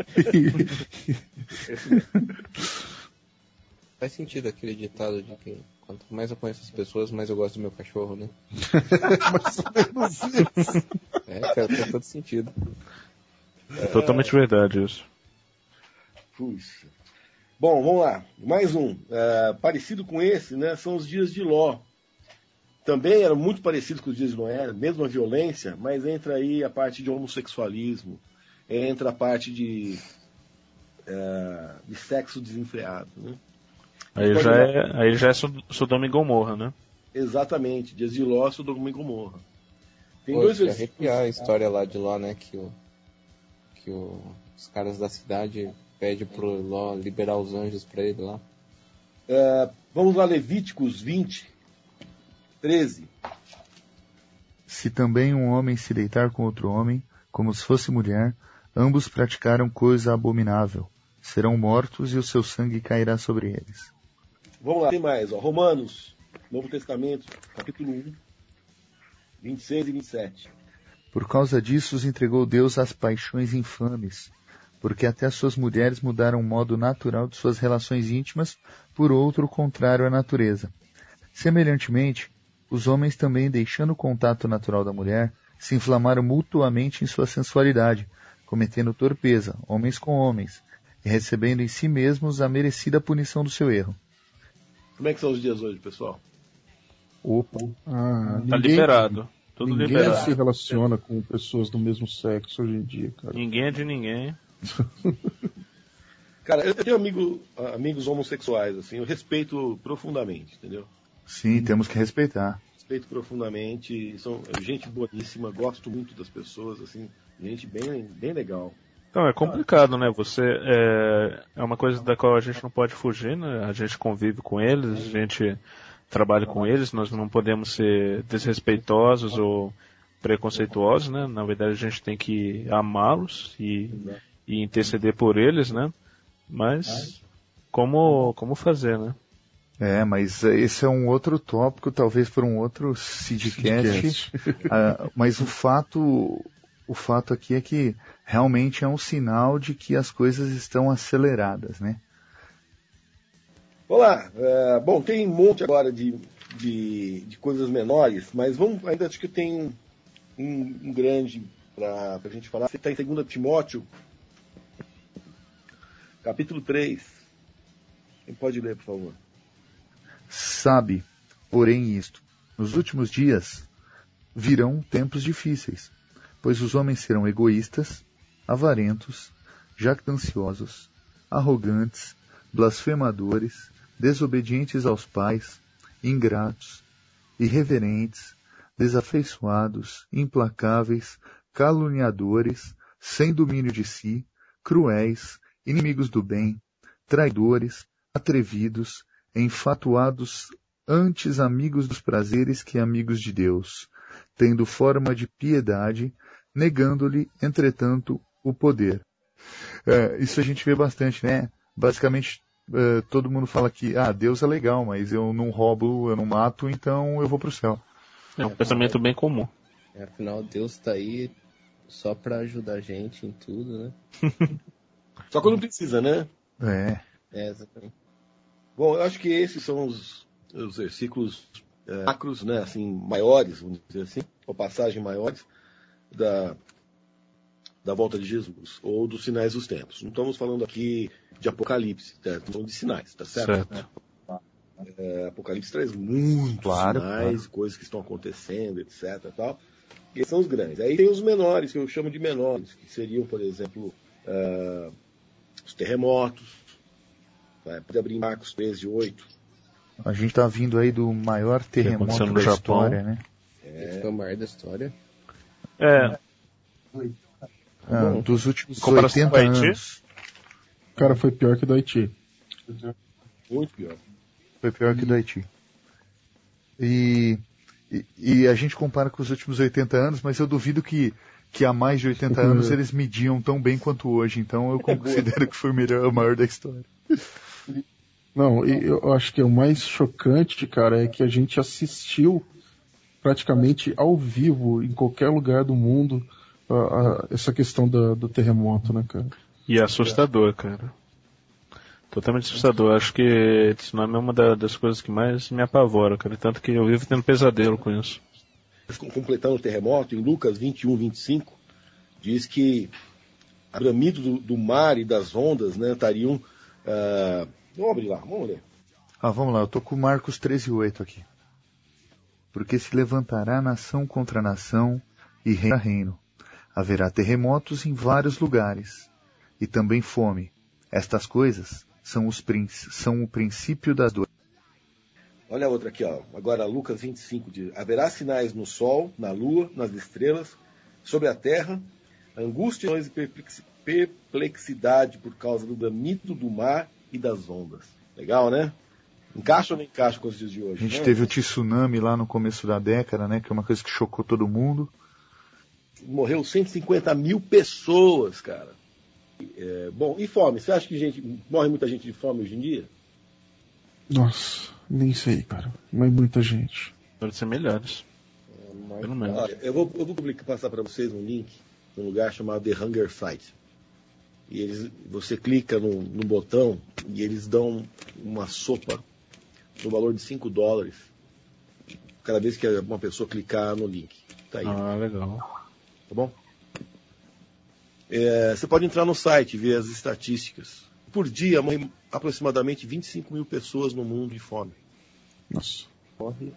Faz sentido aquele ditado de que quanto mais eu conheço as pessoas, mais eu gosto do meu cachorro, né? Mais ou menos isso. É, cara, faz todo sentido. É totalmente verdade isso. Puxa. Bom, vamos lá. Mais um. É, parecido com esse, né, são os dias de Ló. Também eram muito parecidos com os dias de Noé, mesma violência, mas entra aí a parte de homossexualismo, entra a parte de, é, de sexo desenfreado. Né? Aí já, é, aí já é Sodoma e Gomorra, né? Exatamente. Dias de Ló, Sodoma e Gomorra. Tem Pô, dois versículos. Arrepiar a história lá de Ló, né? Que, o, que o, os caras da cidade pedem pro Ló liberar os anjos pra ele lá. É, vamos lá, Levíticos vinte, treze. Se também um homem se deitar com outro homem, como se fosse mulher, ambos praticaram coisa abominável. Serão mortos e o seu sangue cairá sobre eles. Vamos lá, tem mais. Ó. Romanos, Novo Testamento, capítulo um, vinte e seis e vinte e sete. Por causa disso os entregou Deus às paixões infames, porque até as suas mulheres mudaram o modo natural de suas relações íntimas por outro contrário à natureza. Semelhantemente, os homens também, deixando o contato natural da mulher, se inflamaram mutuamente em sua sensualidade, cometendo torpeza, homens com homens, e recebendo em si mesmos a merecida punição do seu erro. Como é que são os dias hoje, pessoal? Opa. Ah, Tá ninguém, liberado. Tudo ninguém liberado. se relaciona com pessoas do mesmo sexo hoje em dia, cara. Ninguém é de ninguém. Cara, eu tenho amigo, amigos homossexuais, assim, eu respeito profundamente, entendeu? Sim, temos que respeitar. Respeito profundamente, são gente boníssima, gosto muito das pessoas, assim, gente bem, bem legal. Então, é complicado, né? Você é, é uma coisa da qual a gente não pode fugir, né? A gente convive com eles, a gente trabalha com eles, nós não podemos ser desrespeitosos ou preconceituosos, né? Na verdade, a gente tem que amá-los e, e interceder por eles, né? Mas como, como fazer, né? É, mas esse é um outro tópico, talvez por um outro Sidcast. uh, mas o fato, o fato aqui é que realmente é um sinal de que as coisas estão aceleradas, né? Vamos lá. É, bom, tem um monte agora de, de, de coisas menores, mas vamos, ainda acho que tem um, um, um grande para a gente falar. Você está em dois Timóteo, capítulo três. Quem pode ler, por favor? Sabe, porém, isto: nos últimos dias virão tempos difíceis, pois os homens serão egoístas, avarentos, jactanciosos, arrogantes, blasfemadores, desobedientes aos pais, ingratos, irreverentes, desafeiçoados, implacáveis, caluniadores, sem domínio de si, cruéis, inimigos do bem, traidores, atrevidos, enfatuados, antes amigos dos prazeres que amigos de Deus, tendo forma de piedade, negando-lhe, entretanto, o poder. É, isso a gente vê bastante, né? Basicamente, é, todo mundo fala que ah, Deus é legal, mas eu não roubo, eu não mato, então eu vou para o céu. É um pensamento bem comum. É, afinal, Deus está aí só para ajudar a gente em tudo, né? Só quando precisa, né? É. É, exatamente. Bom, eu acho que esses são os, os versículos é, macros, né, assim, maiores, vamos dizer assim, ou passagem maiores da, da volta de Jesus, ou dos sinais dos tempos. Não estamos falando aqui de Apocalipse, tá? Estamos falando de sinais, tá certo? Certo. É, Apocalipse traz muitos Claro, sinais, claro. coisas que estão acontecendo, etc. Tal. E esses são os grandes. Aí tem os menores, que eu chamo de menores, que seriam, por exemplo, uh, os terremotos. Tá? Pode abrir em Marcos treze, oito. A gente tá vindo aí do maior terremoto aconteceu no da Japão. história, né? É. Foi o maior da história. É, Ah, dos últimos comparação oitenta com o Haiti? anos. Cara, foi pior que o do Haiti. Muito pior. Foi pior que do Haiti. E, e, e a gente compara com os últimos oitenta anos, mas eu duvido que, que há mais de oitenta anos eles mediam tão bem quanto hoje. Então eu considero que foi o melhor, o maior da história. Não, e eu acho que o mais chocante, cara, é que a gente assistiu praticamente ao vivo, em qualquer lugar do mundo, a, a, essa questão da, do terremoto, né, cara? e é assustador, cara. Totalmente assustador. Acho que tsunami é uma da- das coisas que mais me apavora, cara. Tanto que eu vivo tendo pesadelo com isso. Completando o terremoto, em Lucas vinte e um, vinte e cinco, diz que o bramido do, do mar e das ondas, né, estariam... Uh, vamos abrir lá, vamos ler. Ah, vamos lá, eu tô com Marcos treze, oito aqui. Porque se levantará nação contra nação e reino a reino. Haverá terremotos em vários lugares, e também fome. Estas coisas são, os princ- são o princípio das dores. Olha a outra aqui, ó. Agora, Lucas vinte e cinco diz: haverá sinais no sol, na lua, nas estrelas, sobre a terra, angústia e perplex- perplexidade por causa do bramido do mar e das ondas. Legal, né? Encaixa ou não encaixa com os dias de hoje? A gente né? teve o tsunami lá no começo da década, né? Que é uma coisa que chocou todo mundo. Morreu cento e cinquenta mil pessoas, cara. É, bom, e fome? Você acha que gente, morre muita gente de fome hoje em dia? Nossa, nem sei, cara. Mas muita gente. Pode ser melhores. Pelo menos. Olha, eu vou, eu vou publicar, passar para vocês um link num lugar chamado The Hunger Site. E eles, você clica no, no botão e eles dão uma sopa no valor de cinco dólares cada vez que uma pessoa clicar no link. Tá aí, Ah, legal. tá bom? É, você pode entrar no site e ver as estatísticas. Por dia morrem aproximadamente vinte e cinco mil pessoas no mundo de fome. Nossa. Morre.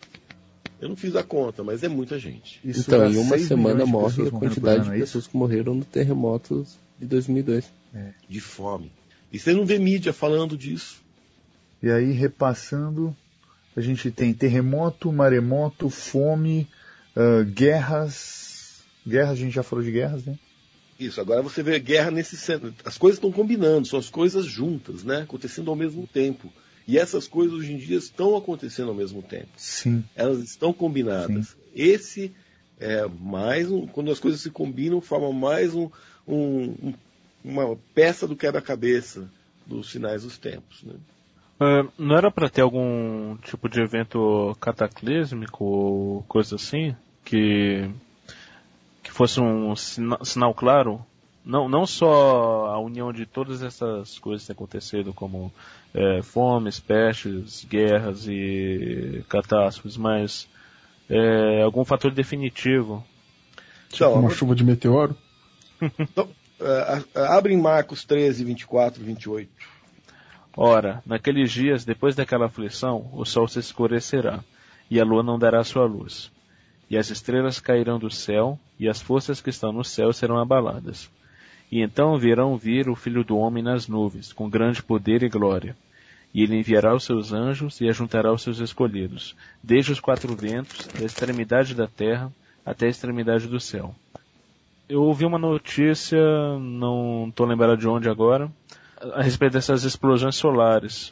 Eu não fiz a conta, mas é muita gente. Isso Então, dá em uma seis semana milhões de morre pessoas a morrendo por quantidade ano, de é isso? pessoas que morreram no terremoto de dois mil e dois. De fome. E você não vê mídia falando disso. E aí, repassando, a gente tem terremoto, maremoto, fome, ah, guerras. Guerras, a gente já falou de guerras, né? Isso, agora você vê guerra nesse centro. As coisas estão combinando, são as coisas juntas, né? Acontecendo ao mesmo tempo. E essas coisas hoje em dia estão acontecendo ao mesmo tempo. Sim. Elas estão combinadas. Esse é mais um. Quando as coisas se combinam, forma mais um, um- um- uma peça do quebra-cabeça dos sinais dos tempos. Né? Ah, não era pra ter algum tipo de evento cataclísmico ou coisa assim? Que, que fosse um sina- sinal claro? Não, não só a união de todas essas coisas que têm acontecido, como é, fomes, pestes, guerras e catástrofes, mas é, algum fator definitivo. Tipo Então, uma chuva de meteoro. Então, é, a- abre em Marcos treze, vinte e quatro, vinte e oito. Ora, naqueles dias, depois daquela aflição, o sol se escurecerá, e a lua não dará sua luz. E as estrelas cairão do céu, e as forças que estão no céu serão abaladas. E então verão vir o Filho do Homem nas nuvens, com grande poder e glória. E ele enviará os seus anjos e ajuntará os seus escolhidos, desde os quatro ventos, da extremidade da terra até a extremidade do céu. Eu ouvi uma notícia, não estou lembrado de onde agora, a respeito dessas explosões solares,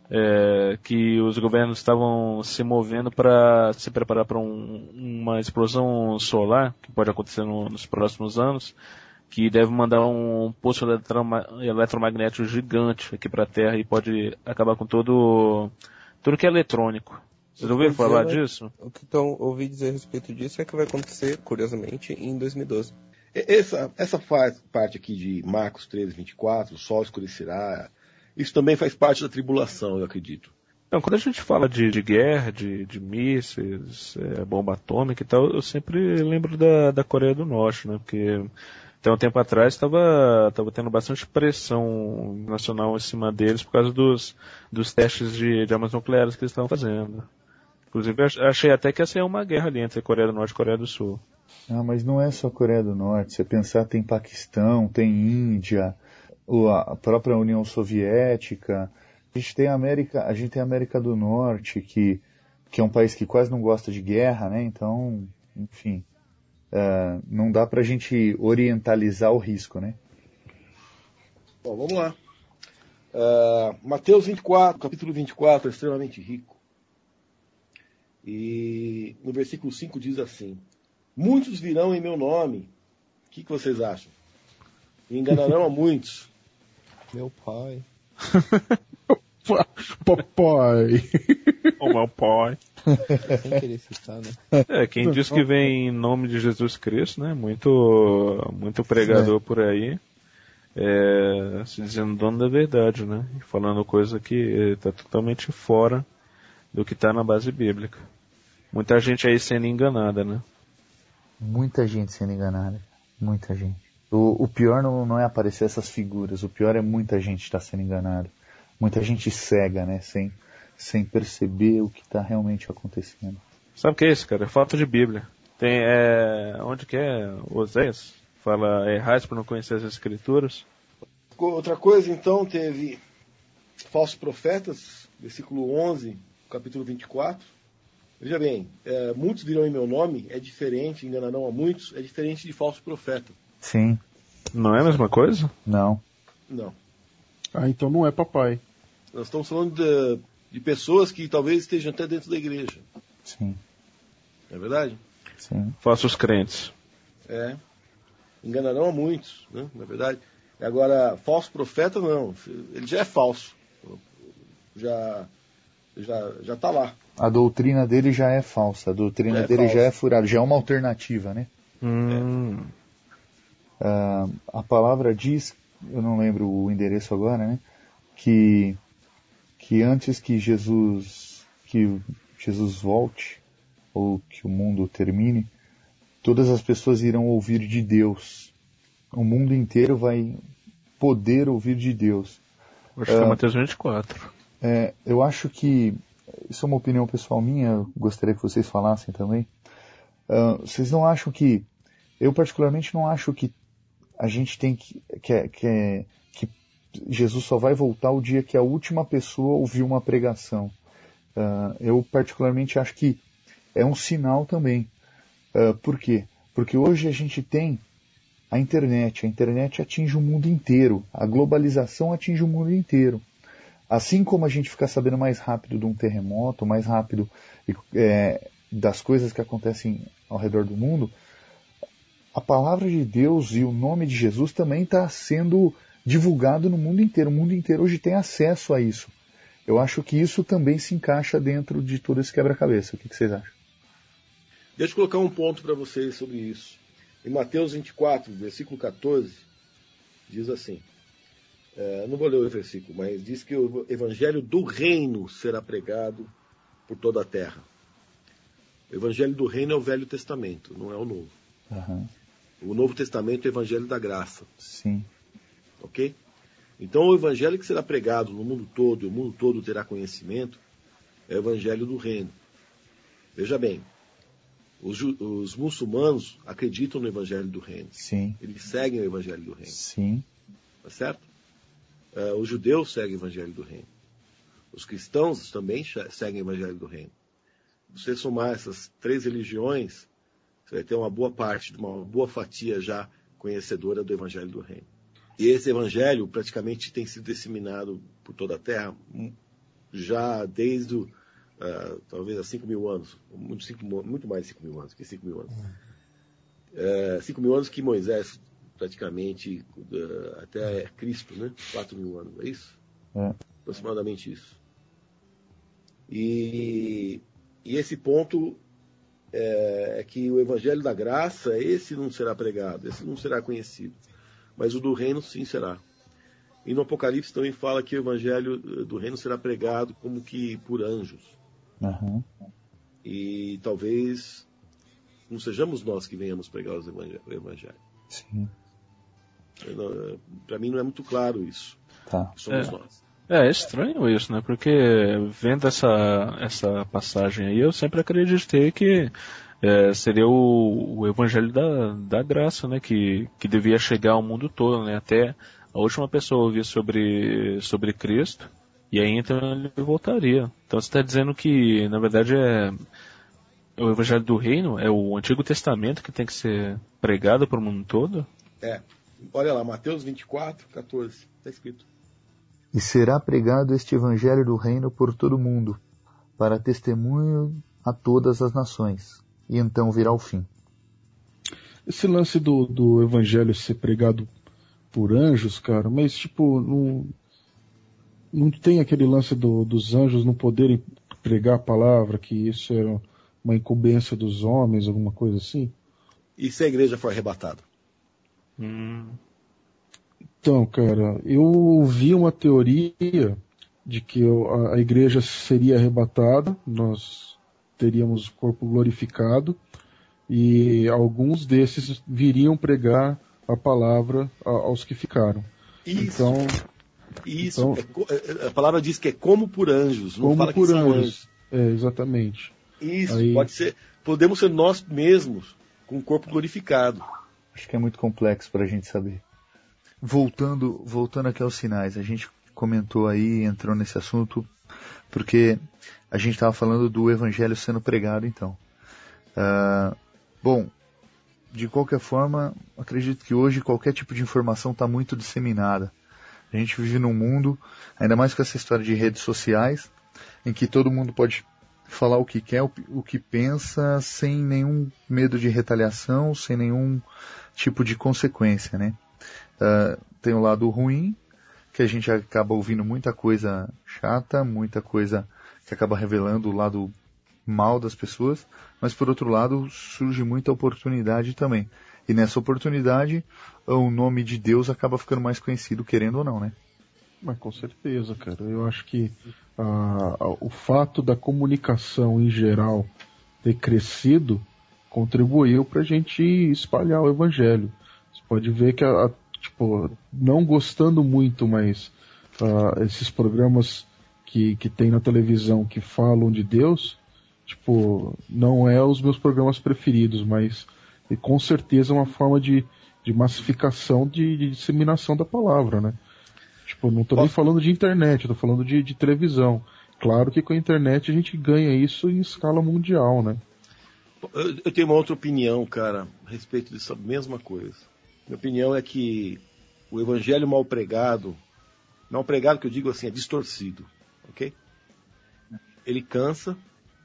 é, que os governos estavam se movendo para se preparar para um, uma explosão solar, que pode acontecer no, nos próximos anos, que deve mandar um pulso eletroma- eletromagnético gigante aqui para a Terra e pode acabar com todo, tudo que é eletrônico. Vocês ouviram Quer dizer, falar vai- disso? O que então, ouvi dizer a respeito disso é que vai acontecer, curiosamente, em dois mil e doze. E- Essa, essa faz parte aqui de Marcos treze, vinte e quatro, o sol escurecerá, isso também faz parte da tribulação, eu acredito. Então, quando a gente fala de, de guerra, de, de mísseis, é, bomba atômica e tal, eu sempre lembro da, da Coreia do Norte, né? Porque até um tempo atrás estava tava tendo bastante pressão nacional em cima deles por causa dos, dos testes de, de armas nucleares que eles estavam fazendo. Inclusive, eu achei até que ia ser uma guerra ali entre Coreia do Norte e Coreia do Sul. Ah, mas não é só Coreia do Norte. Se você pensar, tem Paquistão, tem Índia, a própria União Soviética. A gente tem a América, a gente tem a América do Norte, que, que é um país que quase não gosta de guerra, né? Então, enfim, uh, não dá pra gente orientalizar o risco, né? Bom, vamos lá. Uh, Mateus vinte e quatro, capítulo vinte e quatro, é extremamente rico. E no versículo cinco diz assim: muitos virão em meu nome. O que, que vocês acham? E enganarão a muitos. Meu pai. Papai. O meu pai. Sem querer citar, né? É, quem diz que vem em nome de Jesus Cristo, né? Muito, muito pregador por aí. É, se dizendo dono da verdade, né? E falando coisa que está totalmente fora do que está na base bíblica. Muita gente aí sendo enganada, né? Muita gente sendo enganada. Muita gente. O, o pior não, não é aparecer essas figuras. O pior é muita gente estar sendo enganada. Muita gente cega, né? Sem, sem perceber o que está realmente acontecendo. Sabe o que é isso, cara? É falta de Bíblia. Tem, é, onde que é? Oséias? Fala, errais por não conhecer as Escrituras. Outra coisa, então, teve falsos profetas, versículo onze, capítulo vinte e quatro. Veja bem, é, muitos virão em meu nome, é diferente, enganarão a muitos, é diferente de falso profeta. Sim. Não é a mesma coisa? Não. Não. Ah, então não é papai. Nós estamos falando de, de pessoas que talvez estejam até dentro da igreja. Sim. Não é verdade? Sim. Falsos crentes. É. Enganarão a muitos, né? Na verdade. Agora, falso profeta não. Ele já é falso. Já já já está lá. A doutrina dele já é falsa. A doutrina é dele falsa. já é furada. Já é uma alternativa, né? Hum. Uh, a palavra diz, eu não lembro o endereço agora, né? Que, que antes que Jesus, que Jesus volte, ou que o mundo termine, todas as pessoas irão ouvir de Deus. O mundo inteiro vai poder ouvir de Deus. Acho que foi Mateus vinte e quatro. É, eu acho que, isso é uma opinião pessoal minha, eu gostaria que vocês falassem também. Uh, vocês não acham que, eu particularmente não acho que a gente tem que, que, que, que Jesus só vai voltar o dia que a última pessoa ouviu uma pregação. Uh, eu particularmente acho que é um sinal também. Uh, por quê? Porque hoje a gente tem a internet. A internet atinge o mundo inteiro. A globalização atinge o mundo inteiro. Assim como a gente fica sabendo mais rápido de um terremoto, mais rápido é, das coisas que acontecem ao redor do mundo, a palavra de Deus e o nome de Jesus também está sendo divulgado no mundo inteiro. O mundo inteiro hoje tem acesso a isso. Eu acho que isso também se encaixa dentro de todo esse quebra-cabeça. O que, que vocês acham? Deixa eu colocar um ponto para vocês sobre isso. Em Mateus vinte e quatro, versículo catorze, diz assim, é, não vou ler o versículo, mas diz que o evangelho do reino será pregado por toda a terra. O evangelho do reino é o Velho Testamento, não é o Novo. Uhum. O Novo Testamento é o evangelho da graça. Sim. Ok? Então o evangelho que será pregado no mundo todo, e o mundo todo terá conhecimento, é o evangelho do reino. Veja bem, os, os muçulmanos acreditam no evangelho do reino. Sim. Eles seguem o evangelho do reino. Sim. Tá certo? Uh, os judeus seguem o evangelho do reino. Os cristãos também seguem o evangelho do reino. Se você somar essas três religiões, você vai ter uma boa parte, uma boa fatia já conhecedora do evangelho do reino. E esse evangelho praticamente tem sido disseminado por toda a terra já desde, uh, talvez, há cinco mil anos. Muito, cinco, muito mais de cinco mil anos, que cinco mil anos. Uh, cinco mil anos que Moisés, praticamente, uh, até Cristo, né? quatro mil anos, é isso? É. Aproximadamente isso. E, e esse ponto é, é que o evangelho da graça, esse não será pregado, esse não será conhecido. Mas o do reino sim será. E no Apocalipse também fala que o evangelho do reino será pregado como que por anjos. Uhum. E talvez não sejamos nós que venhamos pregar o evangelho. Sim. Para mim não é muito claro isso. Tá. Somos É. nós. É, é estranho isso, né? Porque vendo essa, essa passagem aí, eu sempre acreditei que é, seria o, o evangelho da, da graça, né? Que, que devia chegar ao mundo todo, né? Até a última pessoa ouvir sobre, sobre Cristo, e aí então ele voltaria. Então você está dizendo que, na verdade, é o evangelho do reino, é o Antigo Testamento que tem que ser pregado para o mundo todo? É. Olha lá, Mateus vinte e quatro, quatorze. Está escrito. E será pregado este evangelho do reino por todo o mundo, para testemunho a todas as nações, e então virá o fim. Esse lance do, do evangelho ser pregado por anjos, cara, mas tipo, não, não tem aquele lance do, dos anjos não poderem pregar a palavra, que isso é uma incumbência dos homens, alguma coisa assim? E se a igreja for arrebatada? Hum. Então, cara, eu ouvi uma teoria de que a, a igreja seria arrebatada, nós teríamos o corpo glorificado, e alguns desses viriam pregar a palavra a, aos que ficaram. Isso. Então, Isso. então, É, a palavra diz que é como por anjos, não como fala por que são anjos. anjos. É, exatamente. Isso, Aí- pode ser. Podemos ser nós mesmos com o corpo glorificado. Acho que é muito complexo para a gente saber. Voltando, voltando aqui aos sinais, a gente comentou aí, entrou nesse assunto, porque a gente estava falando do evangelho sendo pregado, então. Ah, bom, de qualquer forma, acredito que hoje qualquer tipo de informação está muito disseminada. A gente vive num mundo, ainda mais com essa história de redes sociais, em que todo mundo pode falar o que quer, o, o que pensa, sem nenhum medo de retaliação, sem nenhum tipo de consequência, né? Uh, tem o lado ruim, que a gente acaba ouvindo muita coisa chata, muita coisa que acaba revelando o lado mal das pessoas, mas por outro lado surge muita oportunidade também. E nessa oportunidade, o nome de Deus acaba ficando mais conhecido, querendo ou não, né? Mas com certeza, cara. Eu acho que ah, o fato da comunicação em geral ter crescido contribuiu para a gente espalhar o evangelho. Você pode ver que, a, a, tipo, não gostando muito, mas ah, esses programas que, que tem na televisão que falam de Deus, tipo, não é os meus programas preferidos, mas e com certeza é uma forma de, de massificação, de, de disseminação da palavra, né? Tipo, não tô nem falando de internet, eu tô falando de, de televisão. Claro que com a internet a gente ganha isso em escala mundial, né? Eu, eu tenho uma outra opinião, cara, a respeito dessa mesma coisa. Minha opinião é que o evangelho mal pregado, mal pregado que eu digo assim, é distorcido, ok? Ele cansa,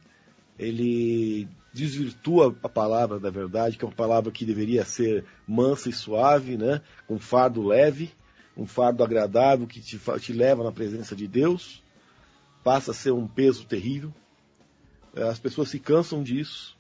ele desvirtua a palavra da verdade, que é uma palavra que deveria ser mansa e suave, né? Com fardo leve, um fardo agradável que te, te leva na presença de Deus, passa a ser um peso terrível. As pessoas se cansam disso.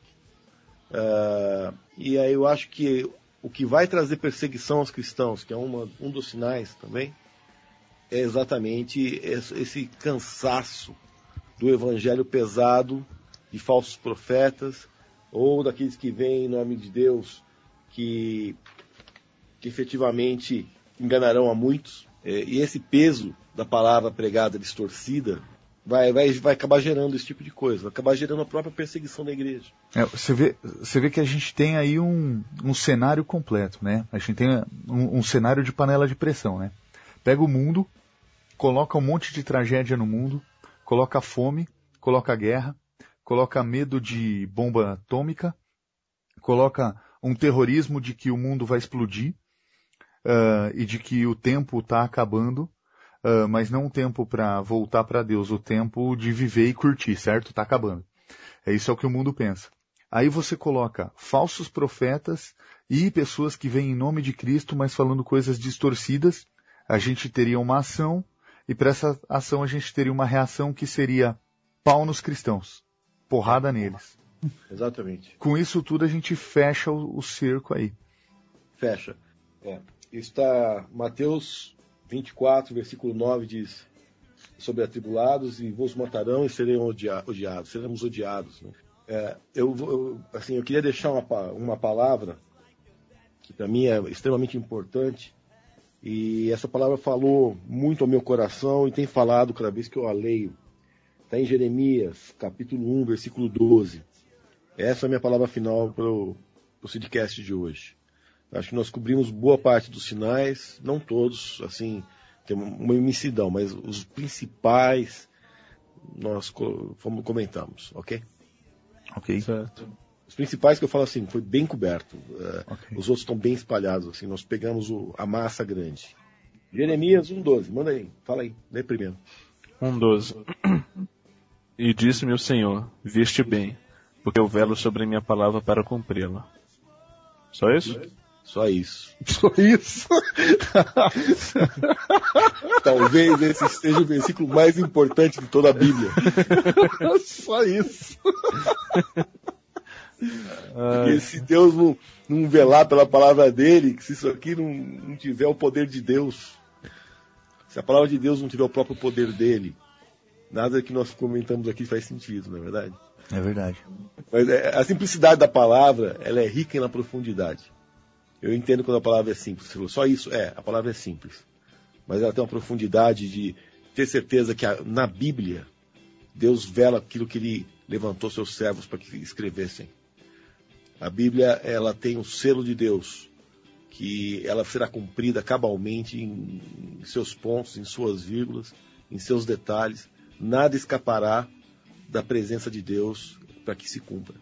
Uh, e aí eu acho que o que vai trazer perseguição aos cristãos, que é uma, um dos sinais também, é exatamente esse cansaço do evangelho pesado, de falsos profetas, ou daqueles que vêm em nome de Deus, que, que efetivamente enganarão a muitos. E esse peso da palavra pregada distorcida vai, vai, vai acabar gerando esse tipo de coisa, vai acabar gerando a própria perseguição da igreja. É, você, vê, você vê que a gente tem aí um, um cenário completo, né? A gente tem um, um cenário de panela de pressão, né? Pega o mundo, coloca um monte de tragédia no mundo, coloca fome, coloca guerra, coloca medo de bomba atômica, coloca um terrorismo de que o mundo vai explodir uh, e de que o tempo está acabando, uh, mas não o tempo para voltar para Deus, o tempo de viver e curtir, certo? Está acabando. É isso é o que o mundo pensa. Aí você coloca falsos profetas e pessoas que vêm em nome de Cristo, mas falando coisas distorcidas. A gente teria uma ação, e para essa ação a gente teria uma reação que seria pau nos cristãos. Porrada neles. Exatamente. Com isso tudo a gente fecha o, o cerco aí. Fecha. É. Está Mateus vinte e quatro, versículo nove diz: sobre atribulados, e vos matarão e serão odia- odiados, seremos odiados. Né? É, eu, eu, assim, eu queria deixar uma, uma palavra que para mim é extremamente importante, E essa palavra falou muito ao meu coração e tem falado cada vez que eu a leio. Está em Jeremias, capítulo um, versículo doze. Essa é a minha palavra final para o Sidcast de hoje. Acho que nós cobrimos boa parte dos sinais, não todos, assim, tem uma imensidão, mas os principais nós fomos, comentamos, ok? Ok. Certo. Os principais que eu falo assim, foi bem coberto. Uh, Okay. Os outros estão bem espalhados, assim, nós pegamos o, a massa grande. Jeremias um, doze, manda aí, fala aí, lê primeiro. um, doze. E disse-me o Senhor, viste bem, porque eu velo sobre a minha palavra para cumpri-la. Só isso? Só isso. Só isso. Talvez esse seja o versículo mais importante de toda a Bíblia. Só isso. Porque se Deus não, não velar pela palavra dele, se isso aqui não, não tiver o poder de Deus, se a palavra de Deus não tiver o próprio poder dele, nada que nós comentamos aqui faz sentido, não é verdade? É verdade. Mas é, a simplicidade da palavra, ela é rica na profundidade. Eu entendo quando a palavra é simples. Você falou, só isso? É, a palavra é simples. Mas ela tem uma profundidade de ter certeza que a, na Bíblia, Deus vela aquilo que ele levantou seus servos para que escrevessem. A Bíblia, ela tem o selo de Deus, que ela será cumprida cabalmente em, em seus pontos, em suas vírgulas, em seus detalhes. Nada escapará da presença de Deus para que se cumpra.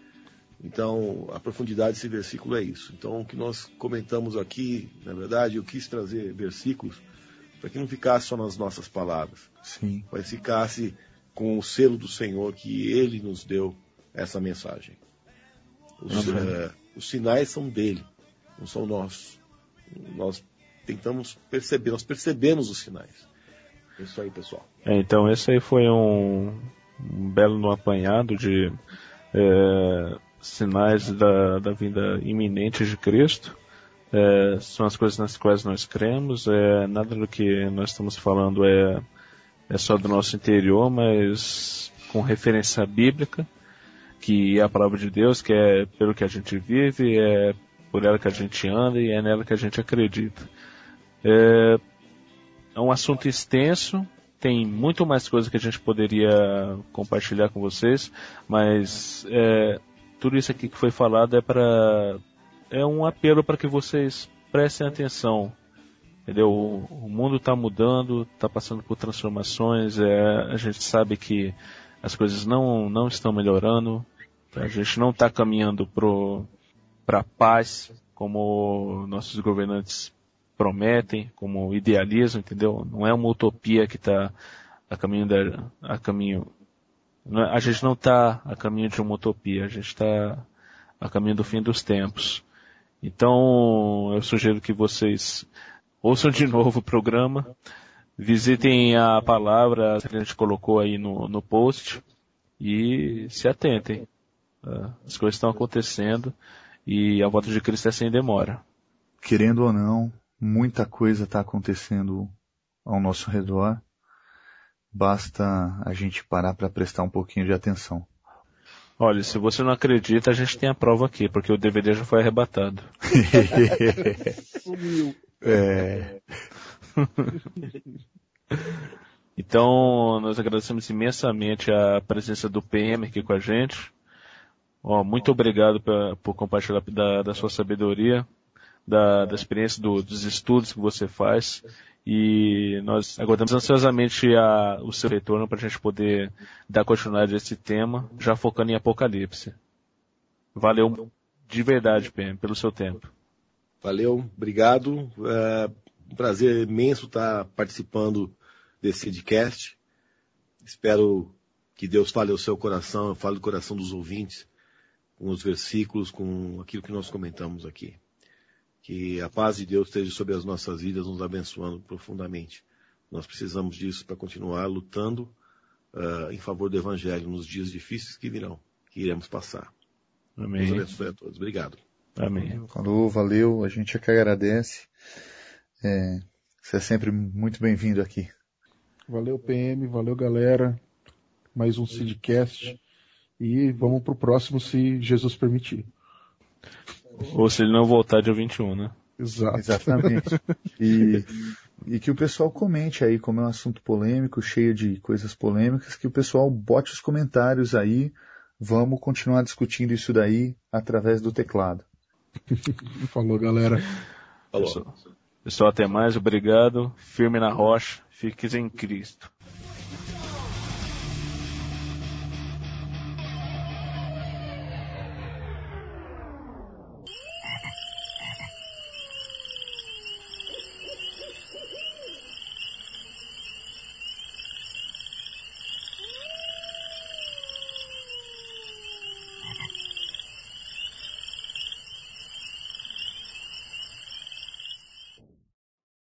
Então, a profundidade desse versículo é isso. Então, o que nós comentamos aqui, na verdade, eu quis trazer versículos para que não ficasse só nas nossas palavras, Sim. mas ficasse com o selo do Senhor que Ele nos deu essa mensagem. Os, uh, os sinais são dele, não são nossos. Nós tentamos perceber, nós percebemos os sinais. É isso aí, pessoal. É, então esse aí foi um, um belo apanhado de é, sinais da, da vinda iminente de Cristo. É, são as coisas nas quais nós cremos. É, nada do que nós estamos falando é, é só do nosso interior, mas com referência bíblica, que é a palavra de Deus, que é pelo que a gente vive, é por ela que a gente anda e é nela que a gente acredita. É, é um assunto extenso, tem muito mais coisa que a gente poderia compartilhar com vocês, mas é, tudo isso aqui que foi falado é para é um apelo para que vocês prestem atenção, entendeu? O, o mundo está mudando, está passando por transformações, é, a gente sabe que as coisas não, não estão melhorando, a gente não está caminhando para a paz como nossos governantes prometem, como idealizam, entendeu? Não é uma utopia que está a caminho da, a caminho, a gente não está a caminho de uma utopia, a gente está a caminho do fim dos tempos. Então, eu sugiro que vocês ouçam de novo o programa, visitem a palavra que a gente colocou aí no, no post e se atentem. As coisas estão acontecendo e a volta de Cristo é sem demora. Querendo ou não, muita coisa está acontecendo ao nosso redor. Basta a gente parar para prestar um pouquinho de atenção. Olha, se você não acredita, a gente tem a prova aqui, porque o D V D já foi arrebatado. Sumiu. É. Então, nós agradecemos imensamente a presença do P M aqui com a gente. Ó, muito obrigado pra, por compartilhar da, da sua sabedoria, da, da experiência do, dos estudos que você faz. E nós aguardamos ansiosamente a, o seu retorno para a gente poder dar continuidade a esse tema, já focando em Apocalipse. Valeu de verdade, P M, pelo seu tempo. Valeu, obrigado. É um prazer imenso estar participando desse podcast. Espero que Deus fale ao seu coração, fale do coração dos ouvintes, com os versículos, com aquilo que nós comentamos aqui. Que a paz de Deus esteja sobre as nossas vidas, nos abençoando profundamente. Nós precisamos disso para continuar lutando uh, em favor do Evangelho nos dias difíceis que virão, que iremos passar. Amém. Deus abençoe a todos. Obrigado. Amém. Falou, valeu, a gente é que agradece. É, você é sempre muito bem-vindo aqui. Valeu, P M, valeu, galera. Mais um Sidcast. E vamos pro próximo, se Jesus permitir. Ou se ele não voltar dia vinte e um, né? Exato. Exatamente. E, e que o pessoal comente aí, como é um assunto polêmico, cheio de coisas polêmicas, que o pessoal bote os comentários aí. Vamos continuar discutindo isso daí através do teclado. Falou, galera. Falou. Pessoal, pessoal, até mais, obrigado. Firme na rocha, fiques em Cristo.